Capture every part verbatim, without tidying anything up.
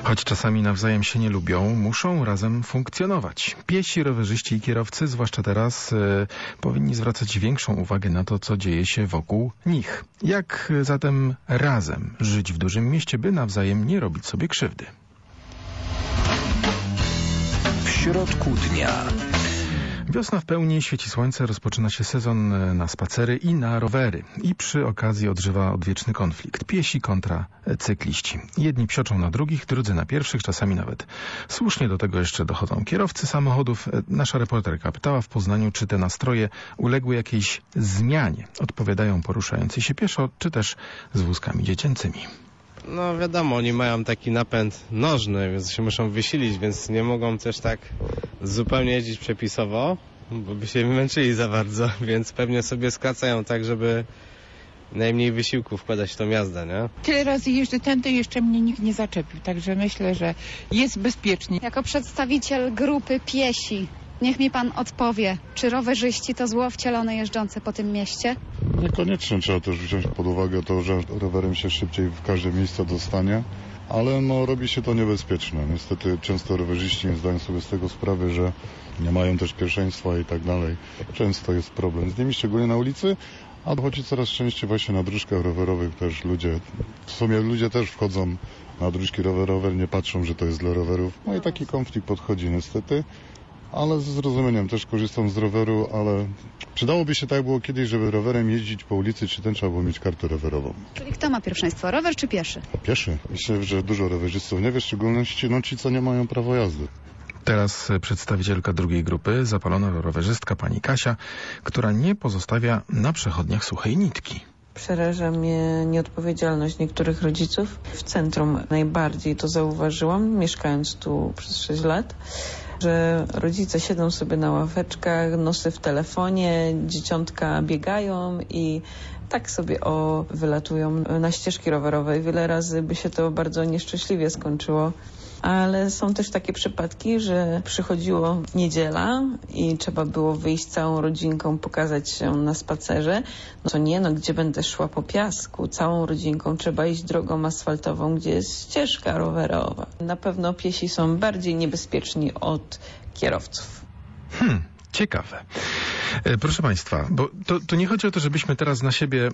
Choć czasami nawzajem się nie lubią, muszą razem funkcjonować. Piesi, rowerzyści i kierowcy, zwłaszcza teraz, e, powinni zwracać większą uwagę na to, co dzieje się wokół nich. Jak zatem razem żyć w dużym mieście, by nawzajem nie robić sobie krzywdy? W środku dnia. Wiosna w pełni, świeci słońce, rozpoczyna się sezon na spacery i na rowery. I przy okazji odżywa odwieczny konflikt. Piesi kontra cykliści. Jedni psioczą na drugich, drudzy na pierwszych, czasami nawet słusznie do tego jeszcze dochodzą kierowcy samochodów. Nasza reporterka pytała w Poznaniu, czy te nastroje uległy jakiejś zmianie. Odpowiadają poruszający się pieszo, czy też z wózkami dziecięcymi. No wiadomo, oni mają taki napęd nożny, więc się muszą wysilić, więc nie mogą też tak zupełnie jeździć przepisowo, bo by się męczyli za bardzo, więc pewnie sobie skracają tak, żeby najmniej wysiłku wkładać w tą jazdę, nie? Tyle razy jeżdżę tędy, jeszcze mnie nikt nie zaczepił, także myślę, że jest bezpiecznie. Jako przedstawiciel grupy piesi, niech mi pan odpowie, czy rowerzyści to zło wcielone jeżdżące po tym mieście? Niekoniecznie, trzeba też wziąć pod uwagę to, że rowerem się szybciej w każde miejsce dostanie, ale no robi się to niebezpieczne. Niestety często rowerzyści nie zdają sobie z tego sprawy, że nie mają też pierwszeństwa i tak dalej. Często jest problem z nimi, szczególnie na ulicy, a dochodzi coraz częściej właśnie na dróżkach rowerowych też ludzie, w sumie ludzie też wchodzą na dróżki rowerowe, nie patrzą, że to jest dla rowerów. No i taki konflikt podchodzi niestety. Ale ze zrozumieniem też korzystam z roweru, ale przydałoby się tak było kiedyś, żeby rowerem jeździć po ulicy, czy ten trzeba było mieć kartę rowerową. Czyli kto ma pierwszeństwo, rower czy pieszy? Pieszy. Myślę, że dużo rowerzystów nie wie, w szczególności no, ci, co nie mają prawa jazdy. Teraz przedstawicielka drugiej grupy, zapalona rowerzystka pani Kasia, która nie pozostawia na przechodniach suchej nitki. Przeraża mnie nieodpowiedzialność niektórych rodziców. W centrum najbardziej to zauważyłam, mieszkając tu przez sześć lat, że rodzice siedzą sobie na ławeczkach, nosy w telefonie, dzieciątka biegają i tak sobie o wylatują na ścieżki rowerowe. Wiele razy by się to bardzo nieszczęśliwie skończyło. Ale są też takie przypadki, że przychodziło niedziela i trzeba było wyjść całą rodzinką, pokazać się na spacerze. No to nie, no gdzie będę szła po piasku? Całą rodzinką trzeba iść drogą asfaltową, gdzie jest ścieżka rowerowa. Na pewno piesi są bardziej niebezpieczni od kierowców. Hmm, ciekawe. E, proszę Państwa, bo to, to nie chodzi o to, żebyśmy teraz na siebie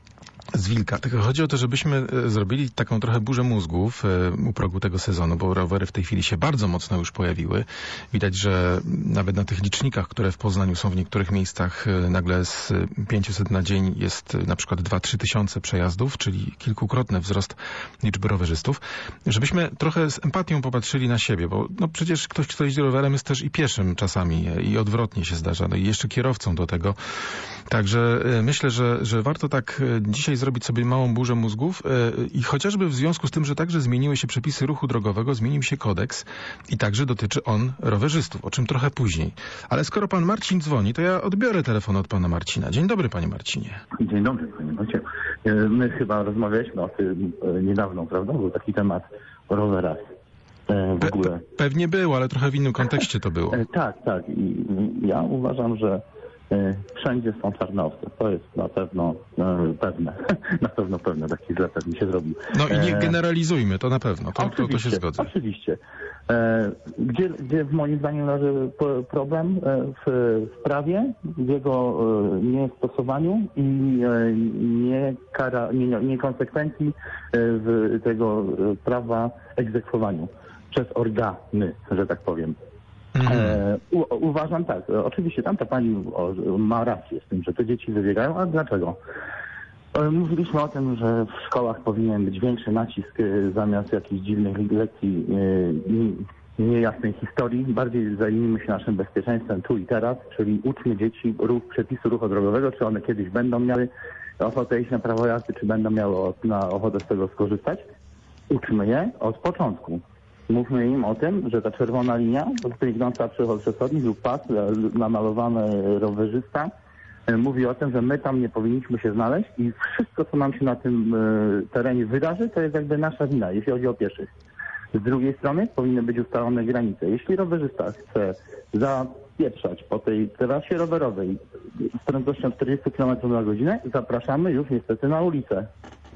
z wilka. Tylko chodzi o to, żebyśmy zrobili taką trochę burzę mózgów u progu tego sezonu, bo rowery w tej chwili się bardzo mocno już pojawiły. Widać, że nawet na tych licznikach, które w Poznaniu są w niektórych miejscach, nagle z pięciuset na dzień jest na przykład dwa trzy tysiące przejazdów, czyli kilkukrotny wzrost liczby rowerzystów. Żebyśmy trochę z empatią popatrzyli na siebie, bo no przecież ktoś, kto jeździ rowerem, jest też i pieszym czasami i odwrotnie się zdarza, no i jeszcze kierowcą do tego. Także myślę, że, że warto tak dzisiaj zrobić sobie małą burzę mózgów i chociażby w związku z tym, że także zmieniły się przepisy ruchu drogowego, zmienił się kodeks i także dotyczy on rowerzystów, o czym trochę później. Ale skoro pan Marcin dzwoni, to ja odbiorę telefon od pana Marcina. Dzień dobry, panie Marcinie. Dzień dobry, panie Marcinie. My chyba rozmawialiśmy o tym niedawno, prawda? Był taki temat o rowerach. W ogóle. Pe pewnie było, ale trochę w innym kontekście to było. Tak, tak. I ja uważam, że wszędzie są czarne owce. To jest na pewno e, pewne. na pewno pewne. Taki źle pewnie się zrobił. No i nie generalizujmy, to na pewno. To, to, to się zgodzę. Oczywiście. E, gdzie, gdzie moim zdaniem leży problem w, w prawie, w jego e, niestosowaniu i e, nie kara, nie, niekonsekwencji w tego prawa egzekwowaniu przez organy, że tak powiem. E, u, uważam tak, oczywiście tamta pani o, ma rację z tym, że te dzieci wybiegają, ale dlaczego? E, mówiliśmy o tym, że w szkołach powinien być większy nacisk e, zamiast jakichś dziwnych lekcji e, niejasnej historii. Bardziej zajmijmy się naszym bezpieczeństwem tu i teraz, czyli uczmy dzieci ruch, przepisu ruchu drogowego, czy one kiedyś będą miały ochotę iść na prawo jazdy, czy będą miały na ochotę z tego skorzystać. Uczmy je od początku. Mówmy im o tym, że ta czerwona linia, idąca przez chodnik lub pas, namalowany rowerzysta, mówi o tym, że my tam nie powinniśmy się znaleźć i wszystko, co nam się na tym terenie wydarzy, to jest jakby nasza wina, jeśli chodzi o pieszych. Z drugiej strony powinny być ustalone granice. Jeśli rowerzysta chce zapieprzać po tej trasie rowerowej z prędkością czterdzieści kilometrów na godzinę, zapraszamy już niestety na ulicę.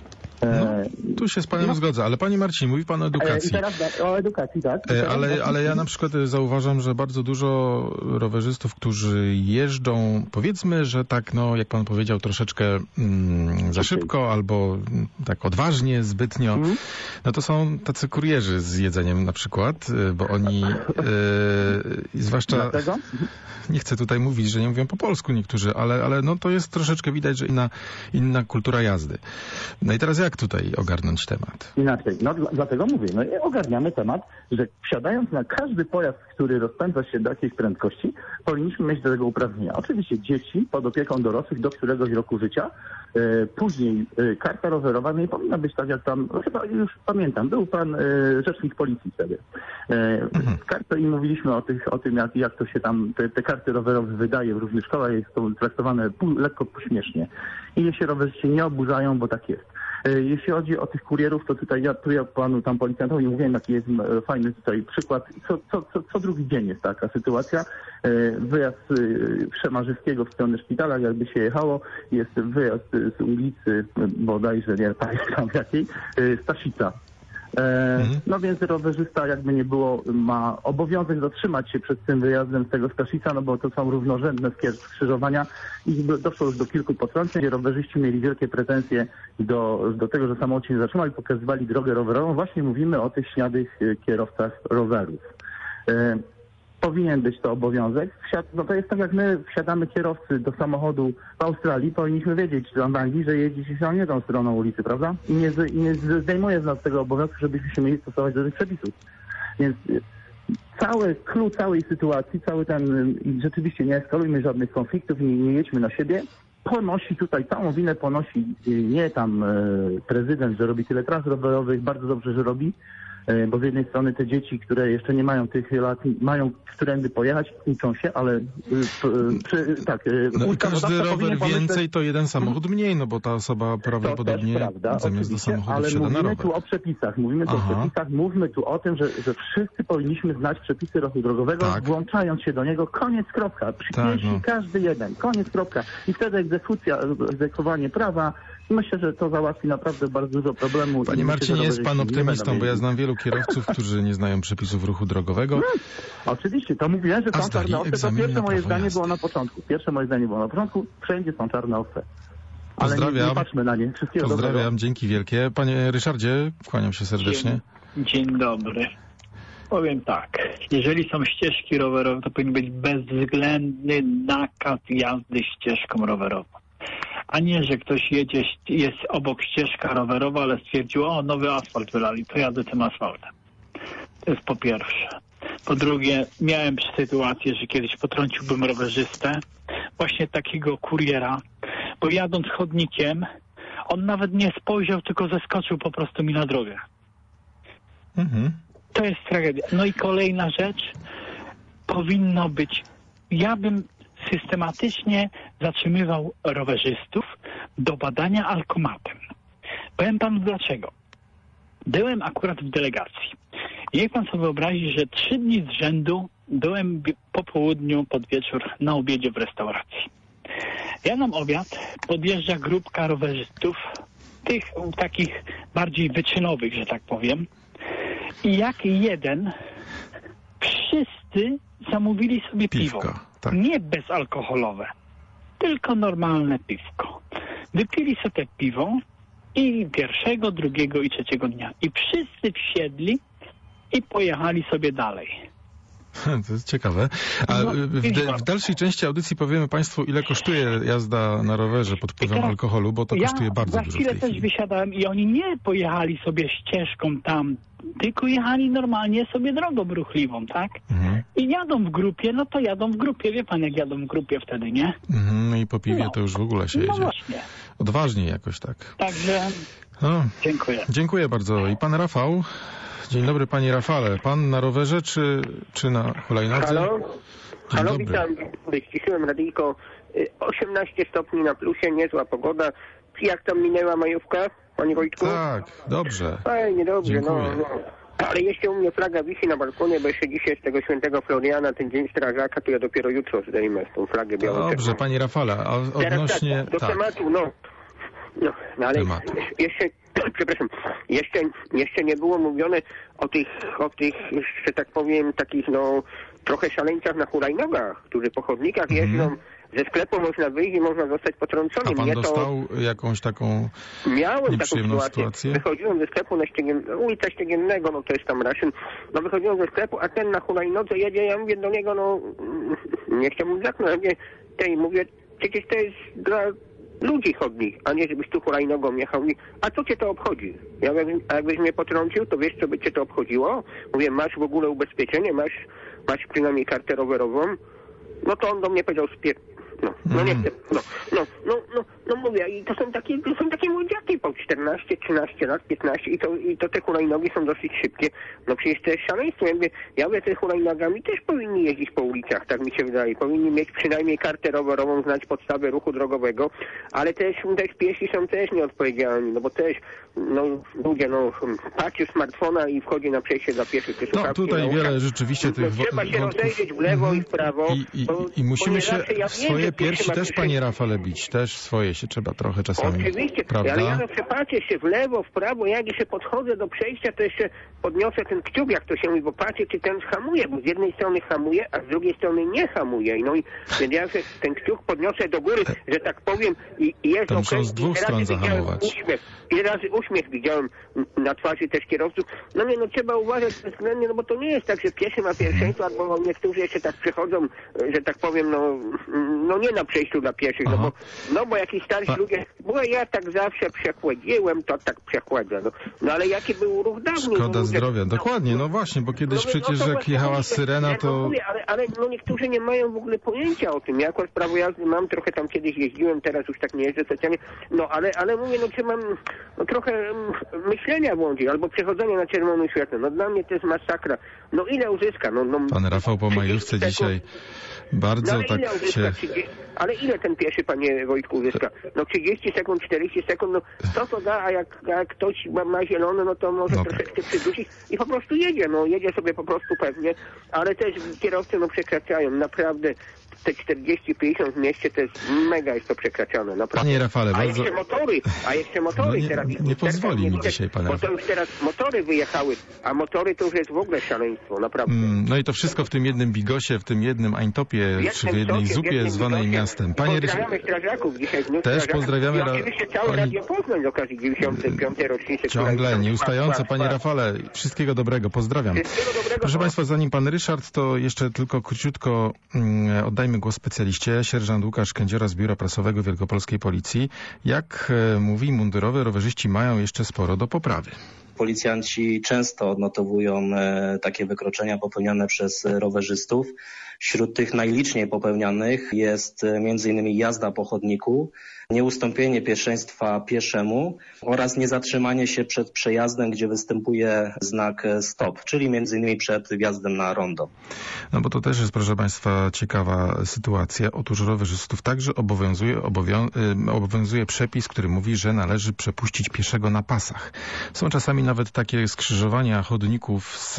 No, tu się z panem no. zgodzę, ale panie Marcin, mówi pan o edukacji. I teraz o edukacji, tak. Ale, ale ja na przykład zauważam, że bardzo dużo rowerzystów, którzy jeżdżą, powiedzmy, że tak, no jak pan powiedział, troszeczkę mm, za szybko albo tak odważnie, zbytnio, mm. no to są tacy kurierzy z jedzeniem na przykład, bo oni, yy, zwłaszcza... Dlatego? Nie chcę tutaj mówić, że nie mówią po polsku niektórzy, ale, ale no to jest troszeczkę widać, że inna, inna kultura jazdy. No i teraz jak tutaj ogarnąć temat? Inaczej, no dla, dlatego mówię, no i ogarniamy temat, że wsiadając na każdy pojazd, który rozpędza się do jakiejś prędkości, powinniśmy mieć do tego uprawnienia. Oczywiście dzieci pod opieką dorosłych do któregoś roku życia, e, później e, karta rowerowa nie powinna być tak jak tam, no chyba już pamiętam, był pan e, rzecznik policji wtedy. E, mhm. Kartę i mówiliśmy o, tych, o tym, jak, jak to się tam, te, te karty rowerowe wydaje w różnych szkołach, jest to traktowane pół, lekko pośmiesznie. I niech się rowerzyści nie oburzają, bo tak jest. Jeśli chodzi o tych kurierów, to tutaj ja, tu ja panu tam policjantowi mówiłem, jaki jest fajny tutaj przykład. Co, co, co, co drugi dzień jest taka sytuacja. Wyjazd z Przemarzewskiego w stronę szpitala, jakby się jechało, jest wyjazd z ulicy, bodajże nie pamiętam jakiej, Staszica. E, mhm. No więc rowerzysta, jakby nie było, ma obowiązek zatrzymać się przed tym wyjazdem z tego Staszica, no bo to są równorzędne skrzyżowania i doszło już do kilku potrąceń, gdzie rowerzyści mieli wielkie pretensje do, do tego, że samochód się nie zatrzymał i pokazywali drogę rowerową. Właśnie mówimy o tych śniadych kierowcach rowerów. E, Powinien być to obowiązek. Wsiad, no to jest tak, jak my wsiadamy kierowcy do samochodu w Australii, powinniśmy wiedzieć w Anglii, że jeździ się nie tą stroną ulicy, prawda? I nie, z, i nie zdejmuje z nas tego obowiązku, żebyśmy się mieli stosować do tych przepisów. Więc cały clue całej sytuacji, cały ten, i rzeczywiście nie eskalujmy żadnych konfliktów i nie, nie jedźmy na siebie, ponosi tutaj, całą winę ponosi nie tam e, prezydent, że robi tyle tras rowerowych, bardzo dobrze, że robi, bo z jednej strony te dzieci, które jeszcze nie mają tych lat, mają którędy pojechać, uczą się, ale przy, tak. No i każdy rower więcej to jeden samochód mniej, no bo ta osoba prawdopodobnie prawda, zamiast do samochodu ale wsiada na rower. mówimy tu o przepisach, mówimy tu Aha. o przepisach, mówmy tu o tym, że, że wszyscy powinniśmy znać przepisy ruchu drogowego, tak. włączając się do niego, koniec, kropka. Przy tak, piesi no. każdy jeden, koniec, kropka. I wtedy egzekucja, egzekwowanie prawa. Myślę, że to załatwi naprawdę bardzo dużo problemów. Panie Marcinie, jest pan optymistą, bo ja znam wielu kierowców, którzy nie znają przepisów ruchu drogowego. Hmm, oczywiście, to mówiłem, że są czarne owce. To pierwsze moje zdanie jazdy. było na początku. Pierwsze moje zdanie było na początku. Wszędzie są czarne owce. Ale Pozdrawiam. Nie, nie patrzmy na nie. Wszystkiego Pozdrawiam, dobrego. dzięki wielkie. Panie Ryszardzie, kłaniam się serdecznie. Dzień, dzień dobry. Powiem tak, jeżeli są ścieżki rowerowe, to powinien być bezwzględny nakaz jazdy ścieżką rowerową. A nie, że ktoś jedzie, jest obok ścieżka rowerowa, ale stwierdził, o, nowy asfalt wylali, to jadę tym asfaltem. To jest po pierwsze. Po drugie, miałem sytuację, że kiedyś potrąciłbym rowerzystę, właśnie takiego kuriera, bo jadąc chodnikiem, on nawet nie spojrzał, tylko zeskoczył po prostu mi na drogę. Mhm. To jest tragedia. No i kolejna rzecz, powinno być, ja bym systematycznie zatrzymywał rowerzystów do badania alkomatem. Powiem panu dlaczego. Byłem akurat w delegacji. Niech pan sobie wyobrazi, że trzy dni z rzędu byłem po południu, pod wieczór na obiedzie w restauracji. Jadam obiad, podjeżdża grupka rowerzystów, tych takich bardziej wyczynowych, że tak powiem. I jak jeden, wszyscy zamówili sobie piwo. Piwka, tak. Nie bezalkoholowe, tylko normalne piwko. Wypili sobie piwo i pierwszego, drugiego i trzeciego dnia. I wszyscy wsiedli i pojechali sobie dalej. To jest ciekawe. A no, w, de, w dalszej części audycji powiemy Państwu, ile kosztuje jazda na rowerze pod wpływem teraz, alkoholu, bo to ja kosztuje bardzo dużo. Ja za chwilę też wysiadałem i oni nie pojechali sobie ścieżką tam, tylko jechali normalnie sobie drogą ruchliwą, tak? Mhm. I jadą w grupie, no to jadą w grupie. Wie pan, jak jadą w grupie wtedy, nie? Mhm, no i po piwie no. to już w ogóle się no jedzie. Właśnie. Odważnie jakoś tak. Także no. dziękuję. Dziękuję bardzo. I pan Rafał? Dzień dobry, panie Rafale. Pan na rowerze czy, czy na hulajnodze? Halo? Dzień Halo, dobry. witam. Wyściszyłem radyjko. osiemnaście stopni na plusie, niezła pogoda. Jak tam minęła majówka, panie Wojtku? Tak, dobrze. Fajnie, dobrze, Dziękuję. no, no. Ale jeszcze u mnie flaga wisi na balkonie, bo jeszcze dzisiaj z tego świętego Floriana, ten dzień strażaka, to ja dopiero jutro zdejmę tą flagę białą. Dobrze, panie Rafale, a odnośnie... Teraz tak, do tak. tematu, no. No, no ale Tematu. jeszcze przepraszam, jeszcze, jeszcze nie było mówione o tych, o tych, że tak powiem, takich no trochę szaleńcach na hulajnogach, którzy po chodnikach Mhm. jeżdżą. Ze sklepu można wyjść i można zostać potrąconym. A pan Mnie to... dostał jakąś taką Miałem taką nieprzyjemną sytuację. sytuację? Wychodziłem ze sklepu na Ściegien... ulica Ściegiennego, no to jest tam Raszyn. No wychodziłem ze sklepu, a ten na hulajnodze jedzie, ja mówię do niego, no nie chciałbym zaknąć, ja mówię, tej, mówię, przecież to jest dla ludzi chodnik, a nie żebyś tu hulajnogą jechał. Mówi, a co cię to obchodzi? Ja mówię, a jakbyś mnie potrącił, to wiesz, co by cię to obchodziło? Mówię, masz w ogóle ubezpieczenie, masz, masz przynajmniej kartę rowerową? No to on do mnie powiedział, spier... No, no nie chcę, no, no, no, no, no mówię, i to są takie, to są takie młodziaki po czternaście, trzynaście lat, piętnaście i to, i to te hulajnogi są dosyć szybkie. No przecież to jest szaleństwo. Ja mówię, ja mówię, te hulajnogami też powinni jeździć po ulicach, tak mi się wydaje. Powinni mieć przynajmniej kartę rowerową, znać podstawę ruchu drogowego, ale też, też piesi są też nieodpowiedzialni, no bo też, no ludzie, no, patrzy smartfona i wchodzi na przejście dla pieszych. Te No słuchawki tutaj na wiele uszach. rzeczywiście tych No, trzeba się wątków. rozejrzeć w lewo Mhm. i w prawo. I, i, bo, i musimy bo nie się zawsze ja w wiem, swoje że pieszy piersi ma też, przyszłość. panie Rafale, bić. Też swoje się trzeba trochę czasami, Oczywiście, prawda? ale ja zawsze patrzę się w lewo, w prawo, jak jeszcze podchodzę do przejścia, to jeszcze podniosę ten kciuk, jak to się mówi, bo patrzę, czy ten hamuje, bo z jednej strony hamuje, a z drugiej strony nie hamuje. No i więc ja się ten kciuk podniosę do góry, że tak powiem, i, i jest To muszą okej. z dwóch I razy stron widziałem zahamować. Uśmiech, I razy uśmiech widziałem na twarzy też kierowców. No nie, no trzeba uważać względnie, no bo to nie jest tak, że pieszy ma pierwszeństwo, albo niektórzy jeszcze tak przychodzą, że tak powiem, no, no nie na przejściu dla pieszych, no bo, no bo jakiś starsi Pa- ludzie, bo ja tak zawsze przechłodziłem, to tak przechładzę. No, no ale jaki był ruch dawniej? Szkoda no, zdrowia. no, Dokładnie, no właśnie, bo kiedyś no, no, przecież to jak właśnie jechała mówię, syrena, ja no to... mówię, ale, ale no niektórzy nie mają w ogóle pojęcia o tym. Ja akurat prawo jazdy mam, trochę tam kiedyś jeździłem, teraz już tak nie jeżdżę specjalnie. No ale, ale mówię, no trzeba no, trochę mm, myślenia włączyć, albo przechodzenie na czerwonym świetle. No dla mnie to jest masakra. No ile uzyska? No, no, Pan Rafał po majówce trzydzieści dzisiaj no, bardzo ale ile tak uzyska? się... trzydzieści Ale ile ten pieszy, panie Wojtku, uzyska? No trzydzieści sekund, czterdzieści sekund, no co to da, a jak, jak ktoś ma, ma zielone, no to może No troszeczkę przydusić i po prostu jedzie, no jedzie sobie po prostu pewnie, ale też kierowcy no przekraczają, naprawdę te czterdzieści pięćdziesiąt w mieście to jest mega jest to przekraczane, naprawdę. Panie Rafale, a bardzo... jeszcze motory, a jeszcze motory No nie- teraz. nie pozwoli mi widać, dzisiaj, panie Bo to Rafale. już teraz motory wyjechały, a motory to już jest w ogóle szaleństwo, naprawdę. Mm, No i to wszystko w tym jednym bigosie, w tym jednym Aintopie, W czy w jednym jednej sosie, w zupie jednym zwanej bigosie. miastem. Panie Pozdrawiamy strażaków dzisiaj w dniu Też strażaka. pozdrawiamy I ra- oczywiście całe pani- Radio Poznań z okazji dziewięćdziesiątej piątej rocznicy. która Ciągle, jest- nieustające, Trwa, panie trwa. Rafale. Wszystkiego dobrego, pozdrawiam. Wszystkiego dobrego. Proszę Państwa, zanim pan Ryszard, to jeszcze tylko króciutko mm, oddajmy głos specjaliście. Sierżant Łukasz Kędziora z Biura Prasowego Wielkopolskiej Policji. Jak e, mówi, mundurowy rowerzyści mają jeszcze sporo do poprawy. Policjanci często odnotowują e, takie wykroczenia popełniane przez e, rowerzystów. Wśród tych najliczniej popełnianych jest e, między innymi jazda po chodniku, nieustąpienie pierwszeństwa pieszemu oraz niezatrzymanie się przed przejazdem, gdzie występuje znak e, stop, czyli między innymi przed wjazdem na rondo. No bo to też jest, proszę Państwa, ciekawa sytuacja. Otóż rowerzystów także obowiązuje, obowią, y, obowiązuje przepis, który mówi, że należy przepuścić pieszego na pasach. Są czasami nawet takie skrzyżowania chodników z,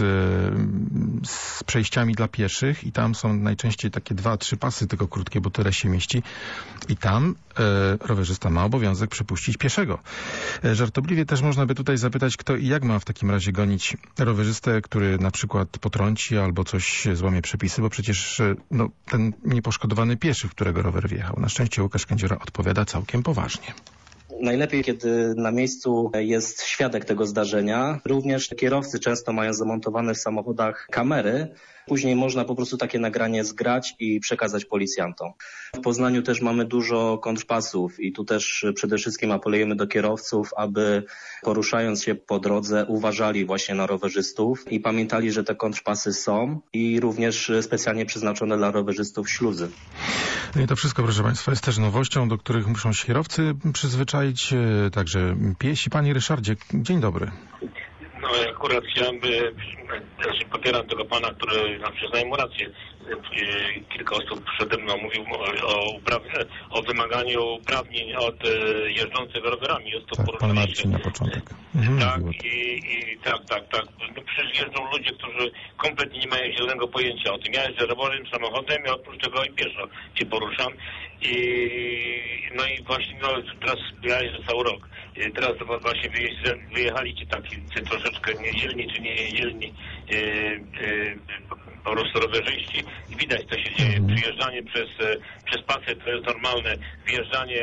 z przejściami dla pieszych i tam są najczęściej takie dwa, trzy pasy, tylko krótkie, bo tyle się mieści. I tam y, rowerzysta ma obowiązek przepuścić pieszego. Y, żartobliwie też można by tutaj zapytać, kto i jak ma w takim razie gonić rowerzystę, który na przykład potrąci albo coś złamie przepisy, bo przecież no, ten nieposzkodowany pieszy, w którego rower wjechał. Na szczęście Łukasz Kędziora odpowiada całkiem poważnie. Najlepiej, kiedy na miejscu jest świadek tego zdarzenia. Również kierowcy często mają zamontowane w samochodach kamery. Później można po prostu takie nagranie zgrać i przekazać policjantom. W Poznaniu też mamy dużo kontrpasów i tu też przede wszystkim apelujemy do kierowców, aby poruszając się po drodze uważali właśnie na rowerzystów i pamiętali, że te kontrpasy są i również specjalnie przeznaczone dla rowerzystów śluzy. No i to wszystko, proszę Państwa, jest też nowością, do których muszą się kierowcy przyzwyczaić, także piesi. Panie Ryszardzie, dzień dobry. No akurat chciałem, by, też popieram tego pana, który nam przyznaje mu rację. kilka osób przede mną mówił o, upraw- o wymaganiu uprawnień od jeżdżących rowerami. Jest to tak, pan Marcin na początek. Mhm, tak, i, i tak, tak, tak. No przecież jeżdżą ludzie, którzy kompletnie nie mają zielonego pojęcia o tym. Ja jeżdżę rowerem, samochodem, ja oprócz tego i pieszo się poruszam. I no i właśnie no, teraz ja jeżdżę cały rok. I teraz właśnie wyjechali ci taki troszeczkę niedzielni czy niedzielni yy, yy, po prostu rowerzyści i widać, co się dzieje. Przyjeżdżanie przez, przez pasy to jest normalne, wjeżdżanie,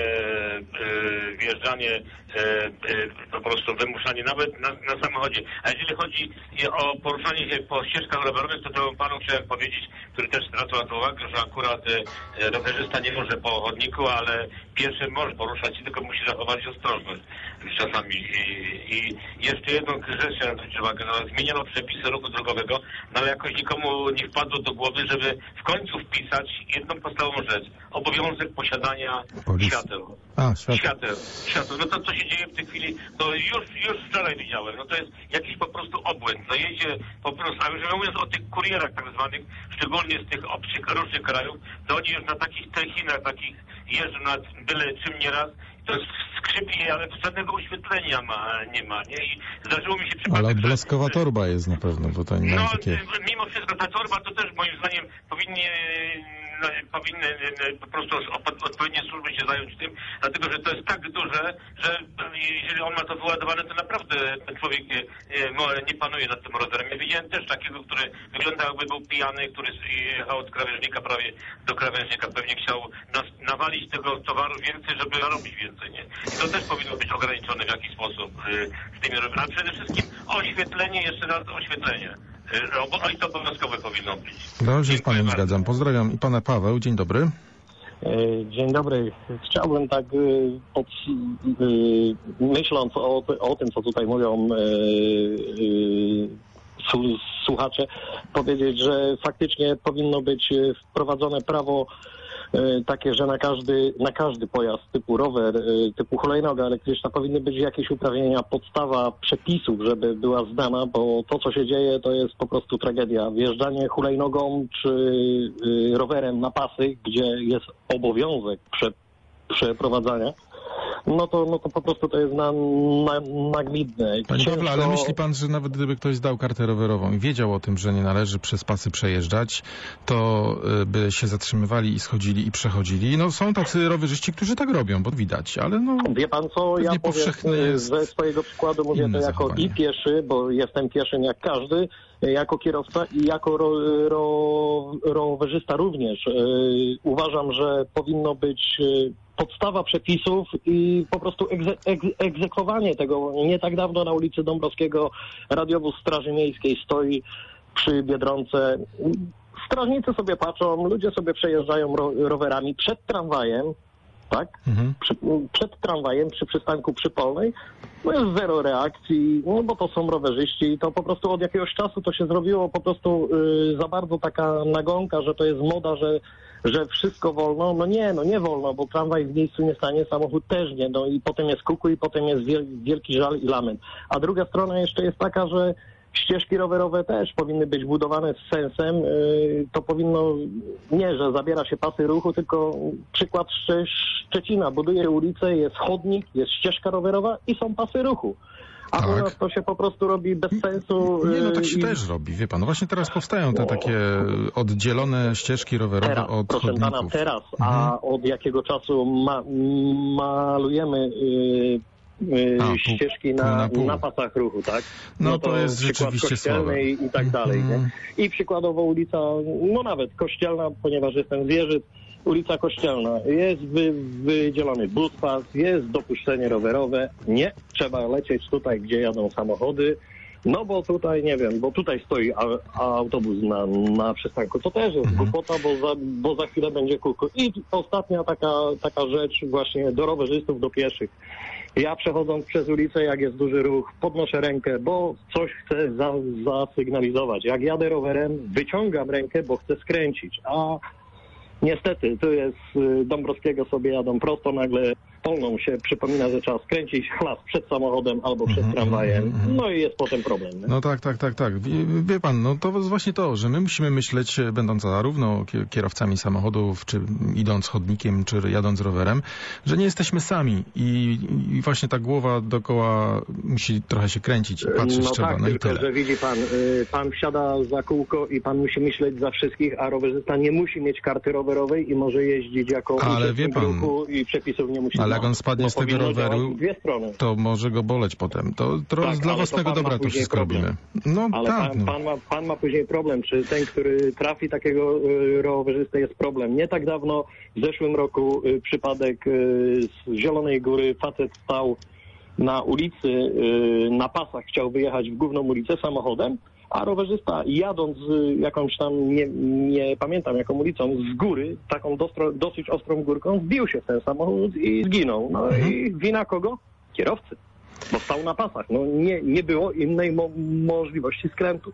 yy, wjeżdżanie yy, po prostu wymuszanie nawet na, na samochodzie. A jeżeli chodzi o poruszanie się po ścieżkach rowerowych, to to panu chciałem powiedzieć, który też zwracał na to uwagę, że akurat yy, rowerzysta nie może po chodniku, ale pieszy może poruszać się, tylko musi zachować ostrożność czasami. I, i jeszcze jedną rzecz chciałem zwrócić uwagę, no, zmieniono przepisy ruchu drogowego, no ale jakoś nikomu nie wpadło do głowy, żeby w końcu wpisać jedną podstawową rzecz. Obowiązek posiadania Policji. świateł. A, świateł. Świateł. Świateł. No to co się dzieje w tej chwili, to już, już wczoraj widziałem. No to jest jakiś po prostu obłęd. No jedzie po prostu, a już mówiąc o tych kurierach tak zwanych, szczególnie z tych obcych, różnych krajów, to oni już na takich techinach, takich jeżdżą na byle czym nieraz. To jest skrzypie, ale żadnego oświetlenia ma, nie ma, nie? I zdarzyło mi się przypadek, ale odblaskowa torba jest na pewno, bo to nie no, ma takie... mimo wszystko ta torba to też moim zdaniem powinni, no, powinny po prostu odpowiednie służby się zająć tym, dlatego że to jest tak duże, że jeżeli on ma to wyładowane, to naprawdę ten człowiek nie, nie panuje nad tym rowerem. Ja widziałem też takiego, który wyglądał jakby był pijany, który jechał od krawężnika prawie do krawężnika, pewnie chciał nas, nawalić tego towaru więcej, żeby zarobić więcej, nie? I to też powinno być ograniczone w jakiś sposób z tymi rowerami. A przede wszystkim oświetlenie, jeszcze raz oświetlenie. O, i to obowiązkowe powinno być. Dobrze, z panem zgadzam. Pozdrawiam i pana Paweł. Dzień dobry. Dzień dobry. Chciałbym tak pod, myśląc o, o tym, co tutaj mówią słuchacze, powiedzieć, że faktycznie powinno być wprowadzone prawo takie, że na każdy, na każdy pojazd typu rower, typu hulajnoga elektryczna powinny być jakieś uprawnienia, podstawa przepisów, żeby była znana, bo to, co się dzieje, to jest po prostu tragedia. Wjeżdżanie hulajnogą czy rowerem na pasy, gdzie jest obowiązek prze, przeprowadzania, no to, no to po prostu to jest na, na, nagminne. Panie Pawle, ale myśli pan, że nawet gdyby ktoś zdał kartę rowerową i wiedział o tym, że nie należy przez pasy przejeżdżać, to by się zatrzymywali i schodzili i przechodzili? No są tacy rowerzyści, którzy tak robią, bo widać, ale no... Wie pan co, ja powiem ze swojego przykładu, mówię to jako zachowanie. I pieszy, bo jestem pieszym jak każdy, jako kierowca i jako ro, ro, rowerzysta również. Yy, uważam, że powinno być podstawa przepisów i po prostu egze, egze, egzekwowanie tego. Nie tak dawno na ulicy Dąbrowskiego radiowóz Straży Miejskiej stoi przy Biedronce. Strażnicy sobie patrzą, ludzie sobie przejeżdżają ro, rowerami przed tramwajem, tak? Mhm. Przy, przed tramwajem przy przystanku Przypolnej. No jest zero reakcji, no bo to są rowerzyści i to po prostu od jakiegoś czasu to się zrobiło po prostu yy, za bardzo taka nagonka, że to jest moda, że że wszystko wolno. No nie, no nie wolno, bo tramwaj w miejscu nie stanie, samochód też nie. No i potem jest kuku i potem jest wielki żal i lament. A druga strona jeszcze jest taka, że ścieżki rowerowe też powinny być budowane z sensem. To powinno, nie, że zabiera się pasy ruchu, tylko przykład Szczecina. Buduje ulicę, jest chodnik, jest ścieżka rowerowa i są pasy ruchu. A tak. U nas to się po prostu robi bez sensu. Nie, no tak się i... też robi, wie pan. No właśnie teraz powstają te takie oddzielone ścieżki rowerowe teraz, od proszę chodników. Pana, teraz, mhm. A od jakiego czasu ma, malujemy yy, yy, a, ścieżki pół, na, pół na, na pasach ruchu, tak? No, no to, to jest rzeczywiście słabe. I, i tak dalej, mhm. nie? I przykładowo ulica, no nawet Kościelna, ponieważ jestem z Wierzyc, ulica Kościelna, jest wy, wydzielony buspas, jest dopuszczenie rowerowe, nie, trzeba lecieć tutaj, gdzie jadą samochody, no bo tutaj, nie wiem, bo tutaj stoi a, a autobus na, na przystanku, to też jest głupota, bo za, bo za chwilę będzie kółko. I ostatnia taka, taka rzecz właśnie do rowerzystów, do pieszych. Ja przechodząc przez ulicę, jak jest duży ruch, podnoszę rękę, bo coś chcę za, zasygnalizować. Jak jadę rowerem, wyciągam rękę, bo chcę skręcić, a niestety, tu jest Dąbrowskiego, sobie jadą prosto, nagle polną się przypomina, że trzeba skręcić las przed samochodem albo przed Mhm, tramwajem. mhm, mhm. No i jest potem problem. Nie? No tak, tak, tak, tak. Wie, wie pan, no to jest właśnie to, że my musimy myśleć, będąc zarówno ki- kierowcami samochodów, czy idąc chodnikiem, czy jadąc rowerem, że nie jesteśmy sami i, i właśnie ta głowa dookoła musi trochę się kręcić i patrzeć no trzeba, tak, no tylko, i tyle. że widzi pan, y, pan wsiada za kółko i pan musi myśleć za wszystkich, a rowerzysta nie musi mieć karty rowerowej i może jeździć jako Ale wie pan, ruchu i przepisów nie musi ale znać. jak on spadnie Bo z tego powinno działać roweru, w dwie strony. to może go boleć potem. To, to Tak, dla ale własnego to pan ma dobra to później wszystko problem. robimy. No Ale tak, pan, no. pan, ma, pan ma później problem, czy ten, który trafi takiego y, rowerzystę, jest problem. Nie tak dawno, w zeszłym roku y, przypadek y, z Zielonej Góry, facet stał na ulicy, y, na pasach, chciał wyjechać w główną ulicę samochodem, a rowerzysta jadąc y, jakąś tam, nie, nie pamiętam jaką ulicą, z góry, taką dostro, dosyć ostrą górką, wbił się w ten samochód i zginął. No Mhm. i wina kogo? Kierowcy. Bo stał na pasach. No nie, nie było innej mo- możliwości skrętu.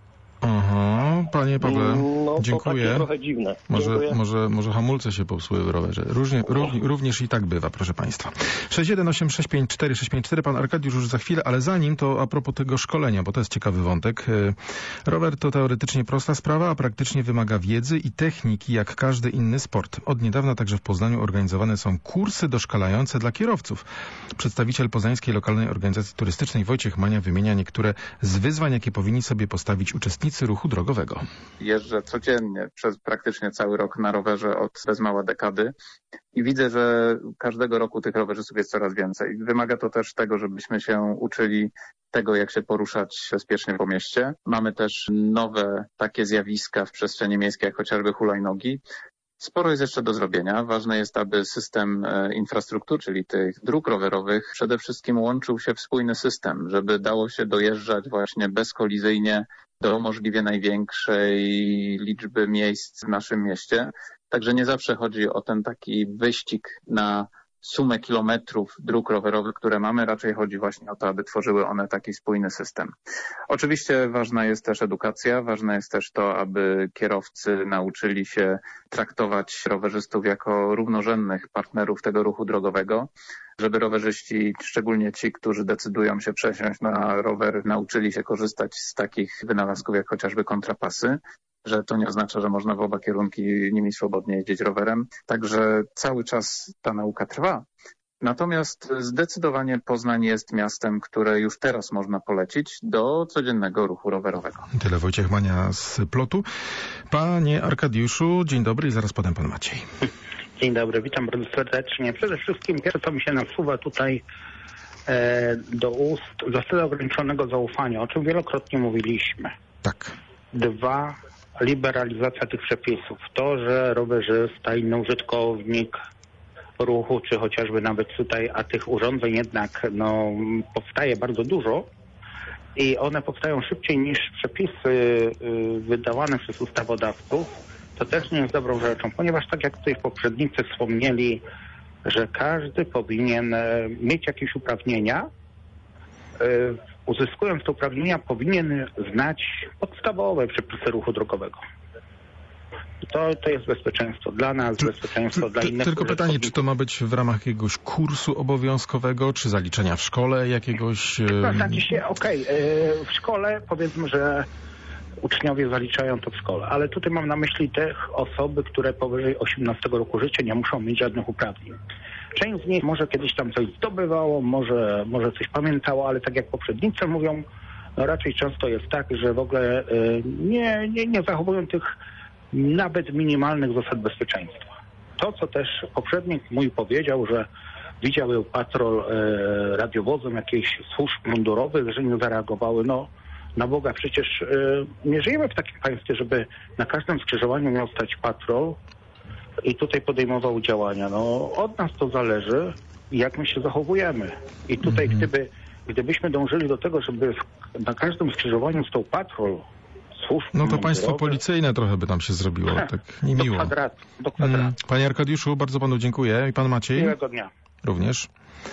Aha, panie Pawle, No to dziękuję. takie trochę dziwne. Może, Dziękuję. może, może hamulce się popsuły w rowerze. Różnie, rów, również i tak bywa, proszę państwa. sześć jeden osiem sześć pięć cztery sześć pięć cztery, pan Arkadiusz już za chwilę, ale zanim to a propos tego szkolenia, bo to jest ciekawy wątek. Rower to teoretycznie prosta sprawa, a praktycznie wymaga wiedzy i techniki jak każdy inny sport. Od niedawna także w Poznaniu organizowane są kursy doszkalające dla kierowców. Przedstawiciel poznańskiej lokalnej organizacji turystycznej Wojciech Mania wymienia niektóre z wyzwań, jakie powinni sobie postawić uczestnicy ruchu drogowego. Jeżdżę codziennie przez praktycznie cały rok na rowerze od bez mała dekady i widzę, że każdego roku tych rowerzystów jest coraz więcej. Wymaga to też tego, żebyśmy się uczyli tego, jak się poruszać bezpiecznie po mieście. Mamy też nowe takie zjawiska w przestrzeni miejskiej, jak chociażby hulajnogi. Sporo jest jeszcze do zrobienia. Ważne jest, aby system e, infrastruktury, czyli tych dróg rowerowych, przede wszystkim łączył się w spójny system, żeby dało się dojeżdżać właśnie bezkolizyjnie do możliwie największej liczby miejsc w naszym mieście. Także nie zawsze chodzi o ten taki wyścig na sumę kilometrów dróg rowerowych, które mamy. Raczej chodzi właśnie o to, aby tworzyły one taki spójny system. Oczywiście ważna jest też edukacja, ważne jest też to, aby kierowcy nauczyli się traktować rowerzystów jako równorzędnych partnerów tego ruchu drogowego, żeby rowerzyści, szczególnie ci, którzy decydują się przesiąść na rower, nauczyli się korzystać z takich wynalazków jak chociażby kontrapasy, że to nie oznacza, że można w oba kierunki nimi swobodnie jeździć rowerem. Także cały czas ta nauka trwa. Natomiast zdecydowanie Poznań jest miastem, które już teraz można polecić do codziennego ruchu rowerowego. Tyle Wojciech Mania z Plotu. Panie Arkadiuszu, dzień dobry i zaraz potem pan Maciej. Dzień dobry, witam bardzo serdecznie. Przede wszystkim pierwsze, co mi się nasuwa tutaj e, do ust, zasada ograniczonego zaufania, o czym wielokrotnie mówiliśmy. Tak. Dwa, liberalizacja tych przepisów. To, że rowerzysta, inny użytkownik ruchu, czy chociażby nawet tutaj, a tych urządzeń jednak no, powstaje bardzo dużo i one powstają szybciej niż przepisy y, wydawane przez ustawodawców, to też nie jest dobrą rzeczą, ponieważ tak jak tutaj poprzednicy wspomnieli, że każdy powinien mieć jakieś uprawnienia, y, uzyskując te uprawnienia powinien znać podstawowe przepisy ruchu drogowego. To, to jest bezpieczeństwo dla nas, ty, bezpieczeństwo ty, dla innych. Tylko pytanie, czy to ma być w ramach jakiegoś kursu obowiązkowego, czy zaliczenia w szkole jakiegoś... No, znaczy się, okej, okay, w szkole powiedzmy, że uczniowie zaliczają to w szkole, ale tutaj mam na myśli te osoby, które powyżej osiemnastego roku życia nie muszą mieć żadnych uprawnień. Część z nich może kiedyś tam coś zdobywało, może, może coś pamiętało, ale tak jak poprzednicy mówią, no raczej często jest tak, że w ogóle y, nie, nie, nie zachowują tych nawet minimalnych zasad bezpieczeństwa. To, co też poprzednik mój powiedział, że widział patrol e, radiowozem jakichś służb mundurowych, że nie zareagowały. No, na Boga, przecież e, nie żyjemy w takim państwie, żeby na każdym skrzyżowaniu miał stać patrol i tutaj podejmował działania. No, od nas to zależy, jak my się zachowujemy. I tutaj mm-hmm. gdyby, gdybyśmy dążyli do tego, żeby na każdym skrzyżowaniu stał patrol, no to państwo policyjne trochę by tam się zrobiło, ha, tak niemiło. Do kwadratu, do kwadratu. Panie Arkadiuszu, bardzo panu dziękuję. I pan Maciej? Miłego dnia. Również.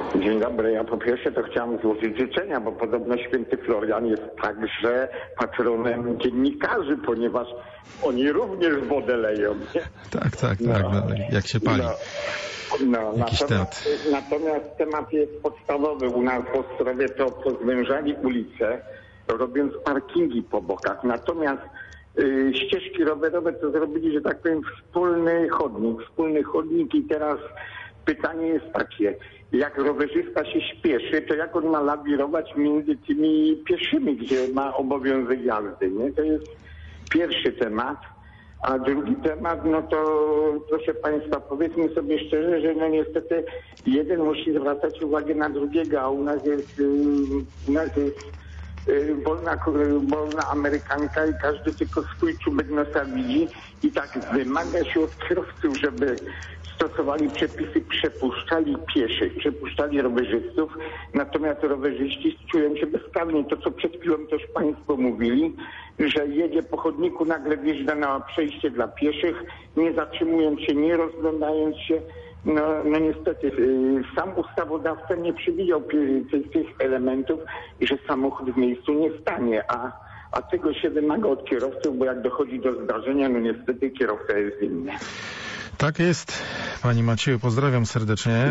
Dzień dobry. Ja po pierwsze to chciałem złożyć życzenia, bo podobno święty Florian jest także patronem dziennikarzy, ponieważ oni również wodę leją. Nie? Tak, tak, tak. No, jak się pali. No, no, Jakiś natomiast, temat. natomiast temat jest podstawowy. U nas w Ostrowie to pozwężali ulice, robiąc parkingi po bokach. Natomiast y, ścieżki rowerowe to zrobili, że tak powiem, wspólny chodnik. Wspólny chodnik i teraz pytanie jest takie. Jak rowerzysta się śpieszy, to jak on ma lawirować między tymi pieszymi, gdzie ma obowiązek jazdy, nie? To jest pierwszy temat. A drugi temat, no to proszę Państwa, powiedzmy sobie szczerze, że no niestety jeden musi zwracać uwagę na drugiego, a u nas jest, u nas jest wolna, wolna Amerykanka i każdy tylko swój czubek nosa widzi i tak wymaga się od kierowców, żeby stosowali przepisy, przepuszczali pieszych, przepuszczali rowerzystów, natomiast rowerzyści czują się bezkarni. To, co przed chwilą też Państwo mówili, że jedzie po chodniku, nagle wjeżdża na przejście dla pieszych, nie zatrzymując się, nie rozglądając się. No, no niestety, sam ustawodawca nie przewidział tych, tych elementów, że samochód w miejscu nie stanie, a, a tego się wymaga od kierowców, bo jak dochodzi do zdarzenia, no niestety kierowca jest winny. Tak jest. Pani Macieju, pozdrawiam serdecznie.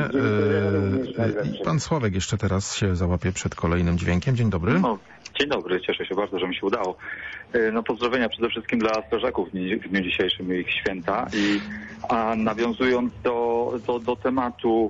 I pan Sławek jeszcze teraz się załapie przed kolejnym dźwiękiem. Dzień dobry. No, dzień dobry, cieszę się bardzo, że mi się udało. No pozdrowienia przede wszystkim dla strażaków w dniu dzisiejszym ich święta. I, a nawiązując do, do, do tematu,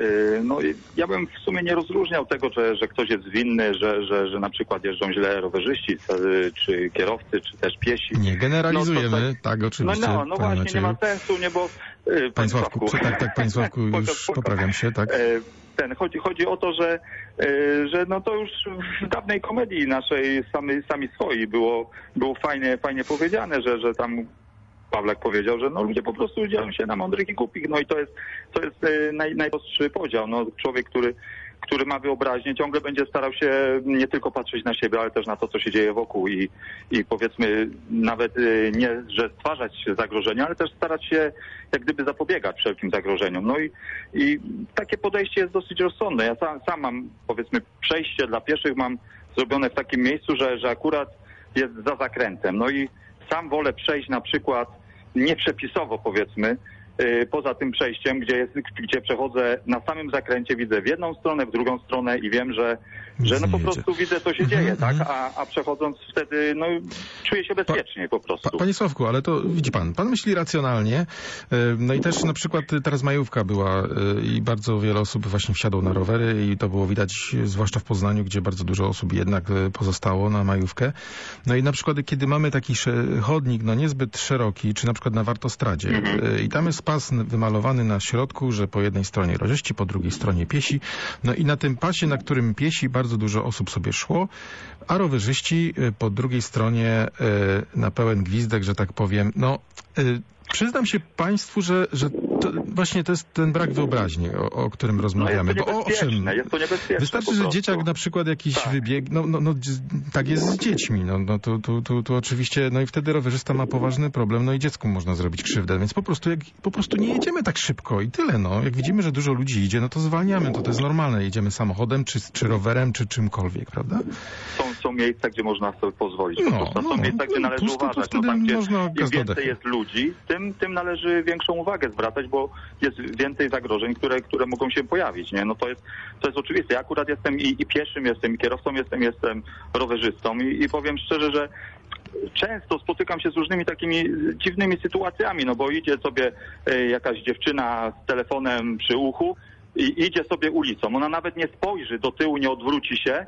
no ja bym w sumie nie rozróżniał tego, że, że ktoś jest winny, że, że, że na przykład jeżdżą źle rowerzyści, czy kierowcy, czy też piesi. Nie generalizujemy, no tak, tak oczywiście. No, no, no właśnie, Macieju. Nie ma sensu, nie, bo... Yy, Panie Sławku, tak, tak, Panie Sławku, już poprawiam się, tak. Ten, chodzi, chodzi o to, że, yy, że no to już w dawnej komedii naszej sami, sami swoi było, było fajnie, fajnie powiedziane, że, że tam Pawlak powiedział, że no ludzie po prostu dzielą się na mądrych i głupich, no i to jest, to jest naj, najprostszy podział. No, człowiek, który, który ma wyobraźnię, ciągle będzie starał się nie tylko patrzeć na siebie, ale też na to, co się dzieje wokół i, i powiedzmy nawet nie, że stwarzać zagrożenia, ale też starać się jak gdyby zapobiegać wszelkim zagrożeniom. No i, i takie podejście jest dosyć rozsądne. Ja sam, sam mam, powiedzmy, przejście dla pieszych mam zrobione w takim miejscu, że, że akurat jest za zakrętem. No i sam wolę przejść na przykład nieprzepisowo, powiedzmy, yy, poza tym przejściem, gdzie, jest, gdzie przechodzę na samym zakręcie, widzę w jedną stronę, w drugą stronę i wiem, że, że no po prostu widzę, co się dzieje, tak? A, a przechodząc wtedy, no czuję się bezpiecznie po prostu. Pa, Panie Sławku, ale to widzi pan, pan myśli racjonalnie, no i też na przykład teraz majówka była i bardzo wiele osób właśnie wsiadło na rowery i to było widać, zwłaszcza w Poznaniu, gdzie bardzo dużo osób jednak pozostało na majówkę. No i na przykład, kiedy mamy taki chodnik, no niezbyt szeroki, czy na przykład na Wartostradzie mhm. i tam jest pas wymalowany na środku, że po jednej stronie rowerzyści, po drugiej stronie piesi, no i na tym pasie, na którym piesi, bardzo dużo osób sobie szło, a rowerzyści po drugiej stronie na pełen gwizdek, że tak powiem, no przyznam się Państwu, że, że to właśnie to jest ten brak wyobraźni, o, o którym rozmawiamy. No jest to bo owszem, jest to niebezpieczne. Wystarczy, że dzieciak na przykład jakiś tak. wybieg, no, no, no tak jest z dziećmi, no, no tu, tu, tu, tu oczywiście, no i wtedy rowerzysta ma poważny problem, no i dziecku można zrobić krzywdę, więc po prostu jak, po prostu nie jedziemy tak szybko i tyle, no. Jak widzimy, że dużo ludzi idzie, no to zwalniamy, to to jest normalne, jedziemy samochodem, czy, czy rowerem, czy czymkolwiek, prawda? Są, są miejsca, gdzie można sobie pozwolić, po no, prostu. Są no, miejsca, gdzie należy pusto, uważać, no tam, gdzie im więcej dodechy. jest ludzi, tym, tym należy większą uwagę zwracać, bo jest więcej zagrożeń, które, które mogą się pojawić, nie? No to jest, to jest oczywiste. Ja akurat jestem i, i pieszym jestem, i kierowcą jestem, jestem rowerzystą i, i powiem szczerze, że często spotykam się z różnymi takimi dziwnymi sytuacjami, no bo idzie sobie jakaś dziewczyna z telefonem przy uchu i idzie sobie ulicą. Ona nawet nie spojrzy do tyłu, nie odwróci się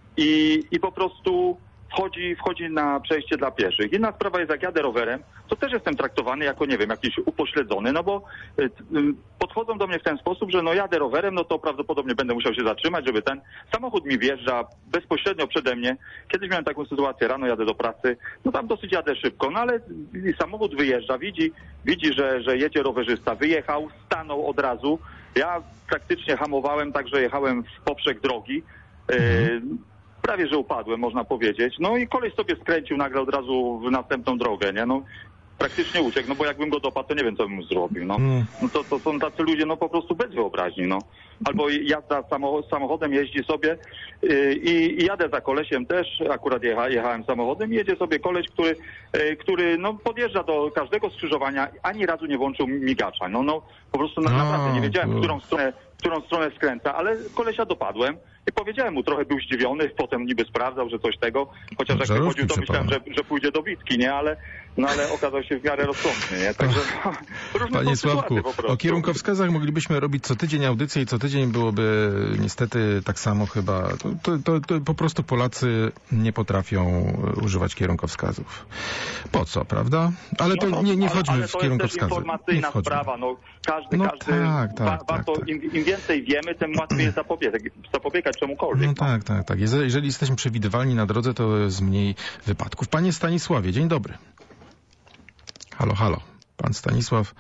i, i po prostu wchodzi, wchodzi na przejście dla pieszych. Inna sprawa jest, jak jadę rowerem, to też jestem traktowany jako, nie wiem, jakiś upośledzony, no bo y, y, podchodzą do mnie w ten sposób, że no jadę rowerem, no to prawdopodobnie będę musiał się zatrzymać, żeby ten samochód mi wjeżdża bezpośrednio przede mnie. Kiedyś miałem taką sytuację, rano jadę do pracy, no tam dosyć jadę szybko, no ale samochód wyjeżdża, widzi, widzi, że, że jedzie rowerzysta, wyjechał, stanął od razu. Ja praktycznie hamowałem, także jechałem w poprzek drogi. Y, Prawie, że upadłem, można powiedzieć. No i koleś sobie skręcił nagle od razu w następną drogę, nie? No, praktycznie uciekł, no bo jakbym go dopadł, to nie wiem, co bym zrobił, no. no to, to są tacy ludzie, no po prostu bez wyobraźni, no. Albo jazda samochod, samochodem, jeździ sobie yy, i, i jadę za kolesiem też, akurat jecha, jechałem samochodem i jedzie sobie koleś, który, yy, który no podjeżdża do każdego skrzyżowania, ani razu nie włączył migacza, no, no po prostu na, naprawdę nie wiedziałem, w którą stronę, w którą stronę skręca, ale kolesia dopadłem i powiedziałem mu, trochę był zdziwiony, potem niby sprawdzał, że coś tego, chociaż jak wychodził, to myślałem, że, że pójdzie do bitki, nie, ale, no ale okazał się w miarę rozsądny, nie, także no, różne Panie Sławku, o kierunkowskazach moglibyśmy robić co tydzień audycję i co tydzień byłoby niestety tak samo chyba, to, to, to po prostu Polacy nie potrafią używać kierunkowskazów. Po co, prawda? Ale to no, nie, nie ale, chodźmy ale w to kierunkowskazy. To jest informacyjna sprawa, no każdy, no, każdy, tak, tak, wa, tak, warto, tak. Im, im więcej wiemy, tym łatwiej jest zapobiegać, zapobiegać czemukolwiek. No tak, tak, tak. Jeżeli jesteśmy przewidywalni na drodze, to jest mniej wypadków. Panie Stanisławie, dzień dobry. Halo, halo. Pan Stanisław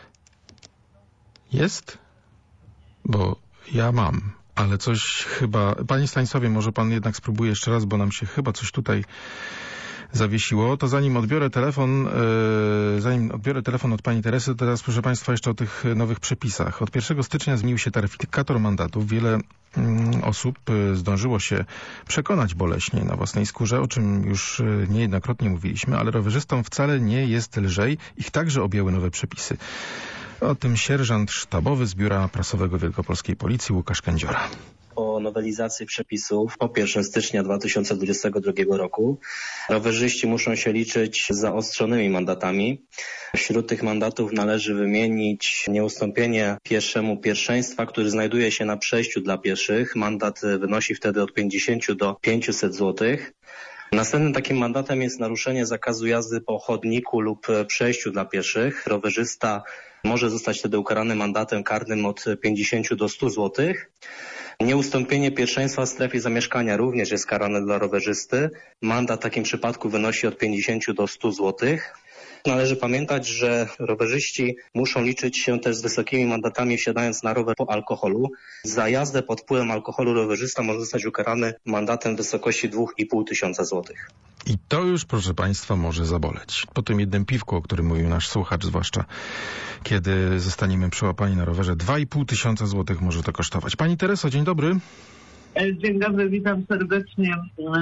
jest? Bo ja mam, ale coś chyba... Panie Stanisławie, może pan jednak spróbuje jeszcze raz, bo nam się chyba coś tutaj zawiesiło. To zanim odbiorę telefon, yy, zanim odbiorę telefon od pani Teresy, to teraz proszę państwa jeszcze o tych nowych przepisach. Od pierwszego stycznia zmienił się taryfikator mandatów. Wiele yy, osób yy, zdążyło się przekonać boleśnie na własnej skórze, o czym już yy, niejednokrotnie mówiliśmy, ale rowerzystom wcale nie jest lżej. Ich także objęły nowe przepisy. O tym sierżant sztabowy z Biura Prasowego Wielkopolskiej Policji Łukasz Kędziora. Po nowelizacji przepisów po pierwszego stycznia dwa tysiące dwudziestego drugiego roku rowerzyści muszą się liczyć z zaostrzonymi mandatami. Wśród tych mandatów należy wymienić nieustąpienie pieszemu pierwszeństwa, który znajduje się na przejściu dla pieszych. Mandat wynosi wtedy od pięćdziesięciu do pięciuset złotych. Następnym takim mandatem jest naruszenie zakazu jazdy po chodniku lub przejściu dla pieszych. Rowerzysta może zostać wtedy ukarany mandatem karnym od pięćdziesięciu do stu złotych. Nieustąpienie pierwszeństwa w strefie zamieszkania również jest karane dla rowerzysty. Mandat w takim przypadku wynosi od pięćdziesięciu do stu złotych. Należy pamiętać, że rowerzyści muszą liczyć się też z wysokimi mandatami wsiadając na rower po alkoholu. Za jazdę pod wpływem alkoholu rowerzysta może zostać ukarany mandatem w wysokości dwa i pół tysiąca złotych. I to już, proszę państwa, może zaboleć. Po tym jednym piwku, o którym mówił nasz słuchacz, zwłaszcza kiedy zostaniemy przełapani na rowerze, dwa i pół tysiąca złotych może to kosztować. Pani Tereso, dzień dobry. Dzień dobry, witam serdecznie.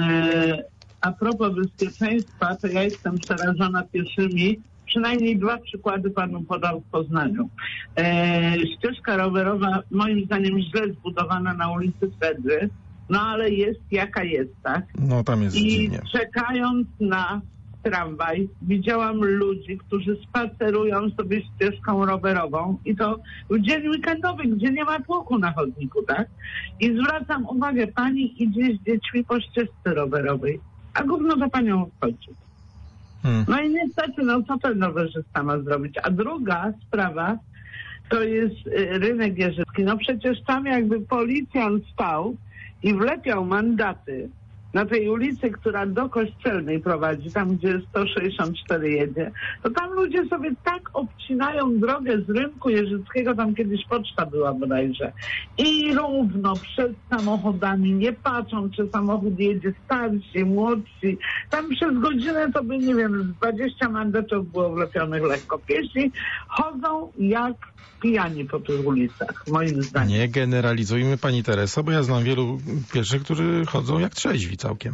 A propos bezpieczeństwa, to ja jestem przerażona pieszymi. Przynajmniej dwa przykłady panu podam w Poznaniu. E, ścieżka rowerowa moim zdaniem źle zbudowana na ulicy Fedry, no ale jest jaka jest, tak? No tam jest I dziwnie. czekając na tramwaj widziałam ludzi, którzy spacerują sobie ścieżką rowerową i to w dzień weekendowy, gdzie nie ma tłoku na chodniku, tak? I zwracam uwagę, pani idzie z dziećmi po ścieżce rowerowej, a gówno to panią obchodzi. Hmm. No i niestety, no co ten rowerzysta ma zrobić? A druga sprawa to jest rynek jeżycki. No przecież tam jakby policjant stał i wlepiał mandaty na tej ulicy, która do Kościelnej prowadzi, tam gdzie sto sześćdziesiąt cztery jedzie, to tam ludzie sobie tak obcinają drogę z rynku jeżyckiego, tam kiedyś poczta była bodajże, i równo przed samochodami, nie patrzą, czy samochód jedzie starsi, młodsi. Tam przez godzinę to by, nie wiem, dwadzieścia mandatów było wlepionych lekko. Piesi chodzą jak pijani po tych ulicach, moim zdaniem. Nie generalizujmy, pani Tereso, bo ja znam wielu pieszych, którzy chodzą jak trzeźwi całkiem.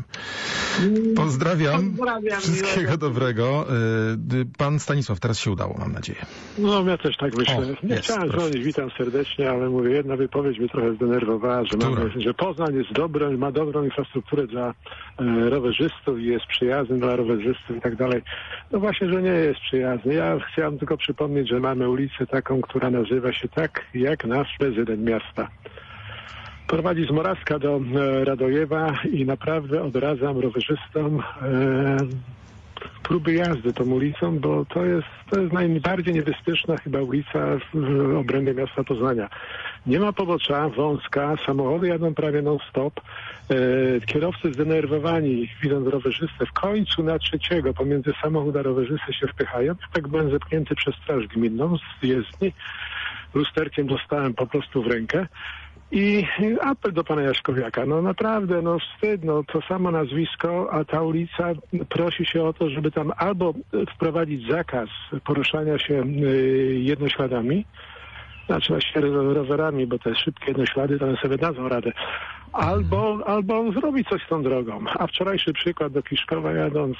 Pozdrawiam. Pozdrawiam. Wszystkiego miłego. dobrego. Pan Stanisław, teraz się udało, mam nadzieję. No, ja też tak myślę. O, nie jest, chciałem proszę. dzwonić, witam serdecznie, ale mówię, jedna wypowiedź mnie trochę zdenerwowała, że, mamy, że Poznań jest dobry, ma dobrą infrastrukturę dla e, rowerzystów i jest przyjazny dla rowerzystów i tak dalej. No właśnie, że nie jest przyjazny. Ja chciałem tylko przypomnieć, że mamy ulicę taką, która nazywa się tak, jak nasz prezydent miasta. Prowadzi z Morawska do e, Radojewa i naprawdę odradzam rowerzystom e, próby jazdy tą ulicą, bo to jest, to jest najbardziej niebezpieczna chyba ulica w, w obrębie miasta Poznania. Nie ma pobocza, wąska, samochody jadą prawie non-stop. E, kierowcy zdenerwowani, widząc rowerzystę, w końcu na trzeciego pomiędzy samochód a rowerzystę się wpychają. Tak byłem zepchnięty przez straż gminną z jezdni. Lusterkiem dostałem po prostu w rękę. I apel do pana Jaśkowiaka, no naprawdę, no wstyd, no to samo nazwisko, a ta ulica prosi się o to, żeby tam albo wprowadzić zakaz poruszania się jednośladami, znaczy właściwie rowerami, bo te szybkie jednoślady to one sobie dadzą radę, albo, albo zrobić coś z tą drogą. A wczorajszy przykład do Kiszkowa jadąc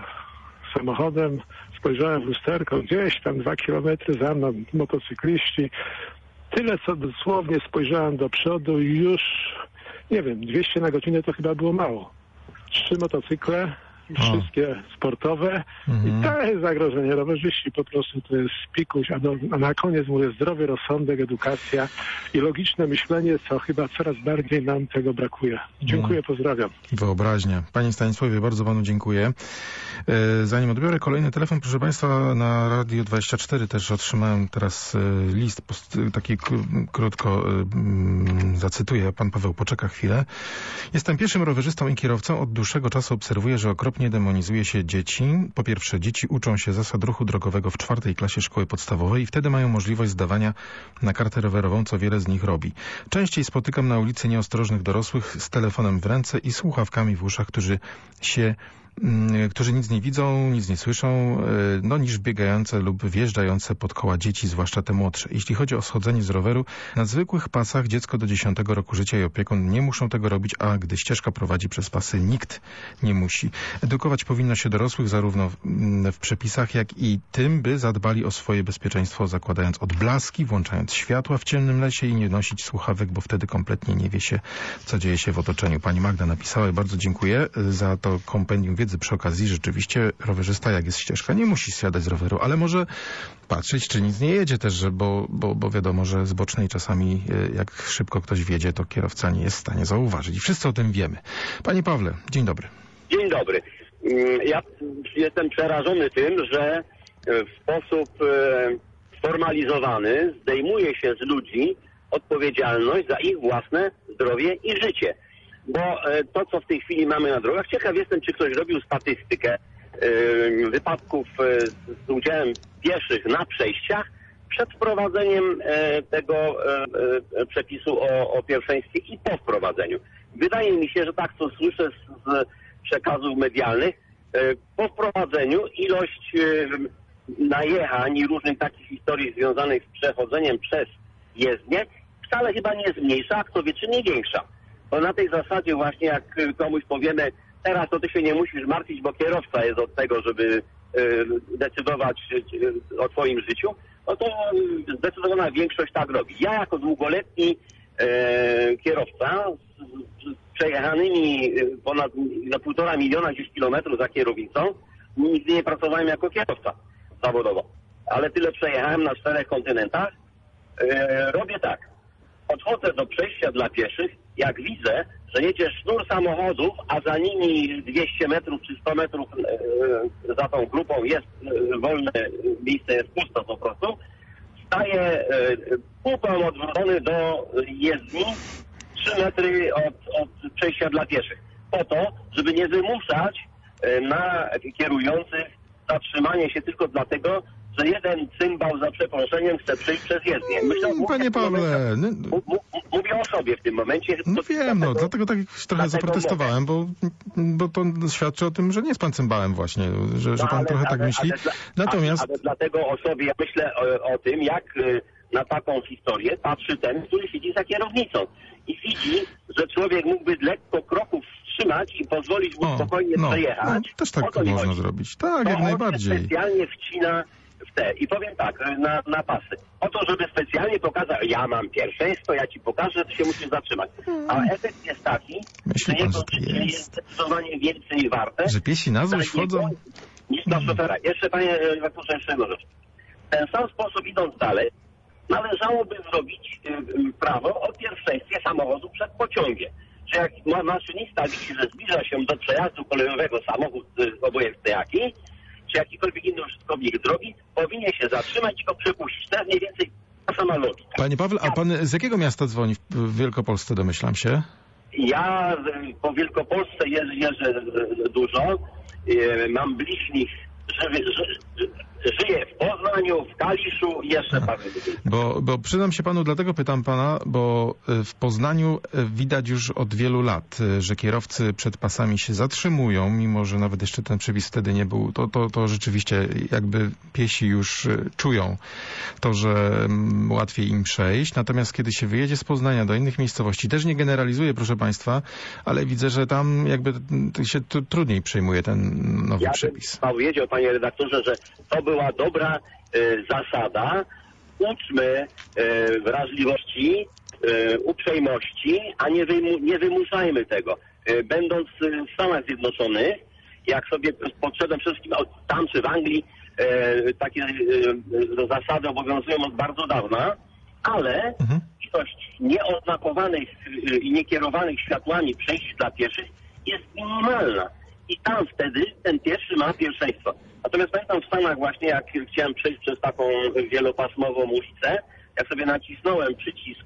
samochodem, spojrzałem w lusterko, gdzieś tam dwa kilometry za mną motocykliści. Tyle, co dosłownie spojrzałem do przodu i już, nie wiem, dwieście na godzinę to chyba było mało. Trzy motocykle, wszystkie sportowe mhm. i to jest zagrożenie. Rowerzyści po prostu to jest pikuś, a, do, a na koniec mówię zdrowy rozsądek, edukacja i logiczne myślenie, co chyba coraz bardziej nam tego brakuje. Dziękuję, pozdrawiam. Wyobraźnia. Panie Stanisławie, bardzo panu dziękuję. Zanim odbiorę kolejny telefon, proszę państwa, na Radio dwadzieścia cztery też otrzymałem teraz list, taki krótko zacytuję, pan Paweł poczeka chwilę. Jestem pieszym rowerzystą i kierowcą. Od dłuższego czasu obserwuję, że okropnie demonizuje się dzieci. Po pierwsze, dzieci uczą się zasad ruchu drogowego w czwartej klasie szkoły podstawowej i wtedy mają możliwość zdawania na kartę rowerową, co wiele z nich robi. Częściej spotykam na ulicy nieostrożnych dorosłych z telefonem w ręce i słuchawkami w uszach, którzy się którzy nic nie widzą, nic nie słyszą, no niż biegające lub wjeżdżające pod koła dzieci, zwłaszcza te młodsze. Jeśli chodzi o schodzenie z roweru, na zwykłych pasach dziecko do dziesiątego roku życia i opiekun nie muszą tego robić, a gdy ścieżka prowadzi przez pasy, nikt nie musi. Edukować powinno się dorosłych zarówno w, w przepisach, jak i tym, by zadbali o swoje bezpieczeństwo, zakładając odblaski, włączając światła w ciemnym lesie i nie nosić słuchawek, bo wtedy kompletnie nie wie się, co dzieje się w otoczeniu. Pani Magda napisała i bardzo dziękuję za to kompendium wiedzy. Przy okazji rzeczywiście rowerzysta, jak jest ścieżka, nie musi zsiadać z roweru, ale może patrzeć, czy nic nie jedzie też, że bo, bo, bo wiadomo, że z bocznej czasami jak szybko ktoś wjedzie, to kierowca nie jest w stanie zauważyć. I wszyscy o tym wiemy. Panie Pawle, dzień dobry. Dzień dobry. Ja jestem przerażony tym, że w sposób sformalizowany zdejmuje się z ludzi odpowiedzialność za ich własne zdrowie i życie. Bo to, co w tej chwili mamy na drogach, ciekaw jestem, czy ktoś robił statystykę yy, wypadków yy, z udziałem pieszych na przejściach przed wprowadzeniem yy, tego yy, przepisu o, o pierwszeństwie i po wprowadzeniu. Wydaje mi się, że tak, co słyszę z, z przekazów medialnych, yy, po wprowadzeniu ilość yy, najechań i różnych takich historii związanych z przechodzeniem przez jezdnię wcale chyba nie zmniejsza, a kto wie, czy nie większa. Bo na tej zasadzie właśnie, jak komuś powiemy, teraz to ty się nie musisz martwić, bo kierowca jest od tego, żeby y, decydować y, o twoim życiu, no to zdecydowana większość tak robi. Ja jako długoletni y, kierowca z, z przejechanymi ponad na półtora miliona gdzieś kilometrów za kierownicą, nigdy nie pracowałem jako kierowca zawodowo, ale tyle przejechałem na czterech kontynentach. Y, robię tak. Podchodzę do przejścia dla pieszych, jak widzę, że jedzie sznur samochodów, a za nimi dwieście metrów czy sto metrów e, za tą grupą jest e, wolne miejsce, jest pusto po prostu, staję e, pupą odwrócony do jezdni trzy metry od, od przejścia dla pieszych. Po to, żeby nie wymuszać e, na kierujących zatrzymanie się tylko dlatego, że jeden cymbał za przeproszeniem chce przyjść przez jezdnię. Myślę, Panie Pawle... Momencie, m- m- mówię o sobie w tym momencie. No wiem, no, dlatego tak trochę zaprotestowałem, bo, bo to świadczy o tym, że nie jest pan cymbałem właśnie, że, że pan ale, trochę ale, tak myśli. Ale, Natomiast... ale, ale dlatego o sobie ja myślę o, o tym, jak na taką historię patrzy ten, który siedzi za kierownicą. I widzi, że człowiek mógłby lekko kroków wstrzymać i pozwolić mu o, spokojnie no, przejechać. No, też tak można chodzi. zrobić. Tak, to jak najbardziej. Specjalnie wcina w te. I powiem tak, na, na pasy. O to, żeby specjalnie pokazać, ja mam pierwszeństwo, ja ci pokażę, to się musisz zatrzymać. A efekt jest taki, Myśli że pan, jego że życie jest. jest zdecydowanie więcej warte. Że piesi na złość wchodzą? Niż na szofera. Jeszcze, panie redaktorze, jeszcze jedną rzecz. W ten sam sposób, idąc dalej, należałoby zrobić y, prawo o pierwszeństwie samochodu przed pociągiem. Że jak ma maszynista widzi, że zbliża się do przejazdu kolejowego samochód, y, obojętny jaki, czy jakikolwiek inny użytkownik drogi, powinien się zatrzymać i go przepuścić. To jest mniej więcej ta sama logika. Panie Paweł, a pan z jakiego miasta dzwoni w Wielkopolsce, domyślam się? Ja po Wielkopolsce jeżdżę, jeżdżę dużo. Mam bliźnich, żyję w Poznaniu, w Kaliszu i jeszcze parę miejsc. Bo, bo przyznam się panu, dlatego pytam pana, bo w Poznaniu widać już od wielu lat, że kierowcy przed pasami się zatrzymują, mimo że nawet jeszcze ten przepis wtedy nie był. To, to, to rzeczywiście jakby piesi już czują to, że łatwiej im przejść. Natomiast kiedy się wyjedzie z Poznania do innych miejscowości, też nie generalizuję, proszę państwa, ale widzę, że tam jakby się trudniej przyjmuje ten nowy ja przepis. Ja bym powiedział, panie redaktorze, że to była dobra y, zasada. Uczmy y, wrażliwości, y, uprzejmości, a nie, wymu nie wymuszajmy tego. Y, będąc w Stanach Zjednoczonych, jak sobie podszedłem przede wszystkim tam czy w Anglii, y, takie y, zasady obowiązują od bardzo dawna, ale mhm. ilość nieoznakowanych i niekierowanych światłami przejść dla pieszych jest minimalna. I tam wtedy ten pieszy ma pierwszeństwo. Natomiast pamiętam w Stanach właśnie, jak chciałem przejść przez taką wielopasmową ulicę, jak sobie nacisnąłem przycisk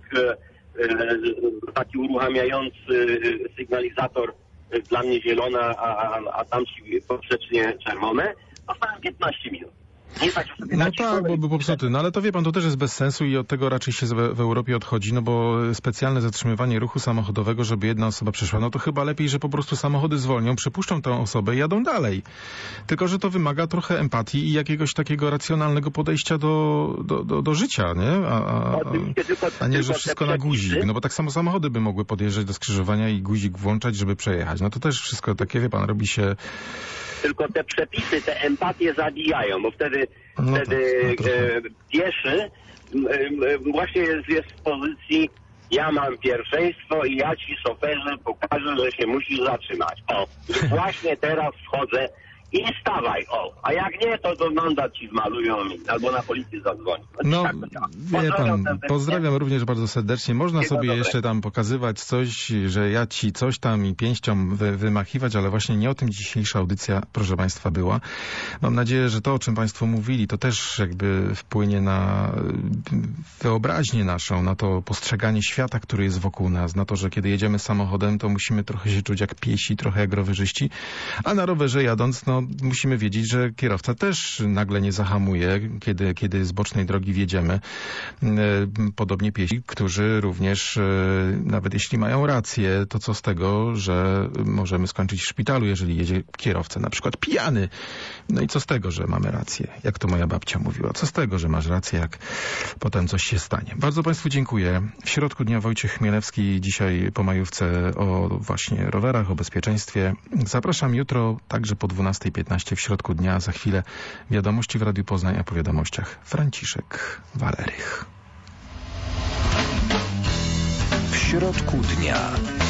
taki uruchamiający sygnalizator dla mnie zielona, a, a, a tam ci poprzecznie czerwone, dostałem piętnaście minut. Nie tak, sobie no tak, bo był popsuty. No ale to wie pan, to też jest bez sensu i od tego raczej się w Europie odchodzi, no bo specjalne zatrzymywanie ruchu samochodowego, żeby jedna osoba przeszła, no to chyba lepiej, że po prostu samochody zwolnią, przepuszczą tę osobę i jadą dalej. Tylko że to wymaga trochę empatii i jakiegoś takiego racjonalnego podejścia do, do, do, do życia, nie? A, a, a nie, że wszystko na guzik. No bo tak samo samochody by mogły podjeżdżać do skrzyżowania i guzik włączać, żeby przejechać. No to też wszystko takie, wie pan, robi się... Tylko te przepisy, te empatię zabijają, bo wtedy, no wtedy tak, no e, pieszy e, właśnie jest, jest w pozycji ja mam pierwszeństwo i ja ci szoferze pokażę, że się musisz zatrzymać. O, właśnie teraz wchodzę i stawaj, o. A jak nie, to, to mandat ci zmalują albo na policję zadzwoni. No, tak, wie pan, pozdrawiam również bardzo serdecznie. Można sobie dobre. jeszcze tam pokazywać coś, że ja ci coś tam i pięścią wy, wymachiwać, ale właśnie nie o tym dzisiejsza audycja, proszę państwa, była. Mam nadzieję, że to, o czym państwo mówili, to też jakby wpłynie na wyobraźnię naszą, na to postrzeganie świata, który jest wokół nas, na to, że kiedy jedziemy samochodem, to musimy trochę się czuć jak piesi, trochę jak rowerzyści, a na rowerze jadąc, no musimy wiedzieć, że kierowca też nagle nie zahamuje, kiedy, kiedy z bocznej drogi wjedziemy. Podobnie piesi, którzy również, nawet jeśli mają rację, to co z tego, że możemy skończyć w szpitalu, jeżeli jedzie kierowca na przykład pijany. No i co z tego, że mamy rację? Jak to moja babcia mówiła. Co z tego, że masz rację, jak potem coś się stanie? Bardzo państwu dziękuję. W środku dnia Wojciech Chmielewski, dzisiaj po majówce o właśnie rowerach, o bezpieczeństwie. Zapraszam jutro, także po dwunastej piętnaście w środku dnia. Za chwilę wiadomości w Radiu Poznań, a po wiadomościach Franciszek Walerych. W środku dnia.